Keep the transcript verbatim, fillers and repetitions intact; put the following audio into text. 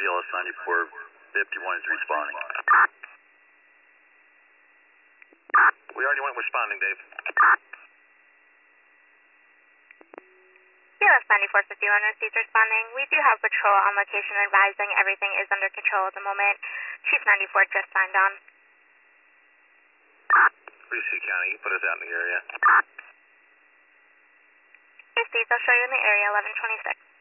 L S ninety-four fifty-one is responding. We already went responding, Dave. C L S ninety-four fifty-one received responding. We do have patrol on location advising everything is under control at the moment. Chief ninety-four just signed on. Brewster County, you put us out in the area. Yes, please. I'll show you in the area, eleven twenty-six.